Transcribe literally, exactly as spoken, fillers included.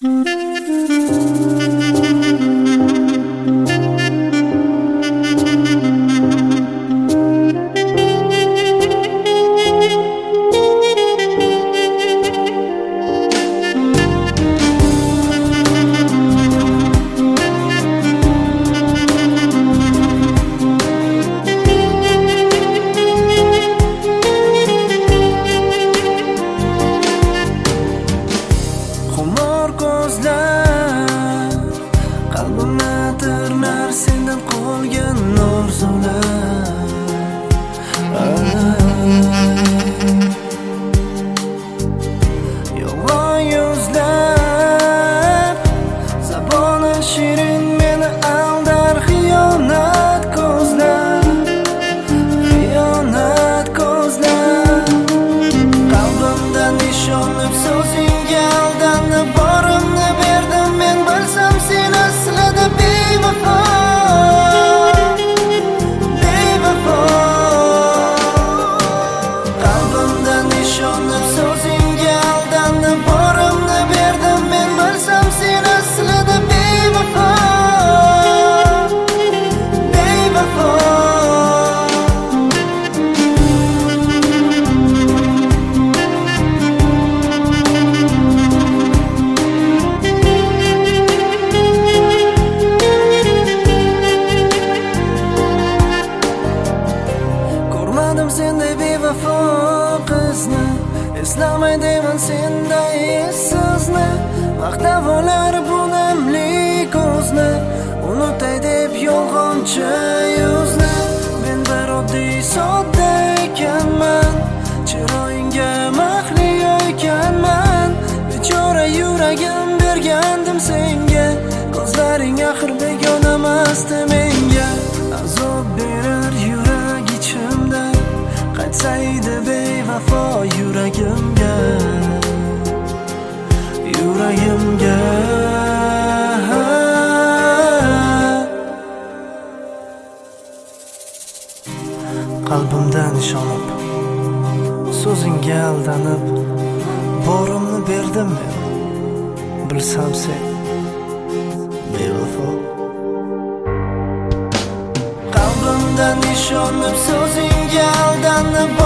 Xumor ko'zlar qalbimni tirnar sendan qolgan orzular. Yolg'on yuzlar zaboni shirin meni aldar, xiyonat ko'zlar, xiyonat ko'zlar. Qalbimdan ishonib so'zingga aldanib borimni berdim men, bilsam sen aslida bevafo, bevafo. Qalbimdan ishonib so'zingga aldanib borimni berdim men, bilsam sen aslida bevafo, bevafo. Ko'rmadim senday bevafo qizni, eslamay deyman senday essizni. Maqtab olar bu namli ko'zni, unutay deb yolg'onchi yuzni. Men bir oddiy sodda ekanman, chiroyingga mahliyo ekanman. Bechora yuragim bergandim senga, ko'zlaring axir begona emasdi menga. Azob berar yurak ichimda, qaytsaydi bevafo yuragimga, yuragimga. Qalbimdan ishonib so'zingga aldanib borimni berdim men, bilsam sen bevafo. Qalbimdan ishonib so'zingga aldanib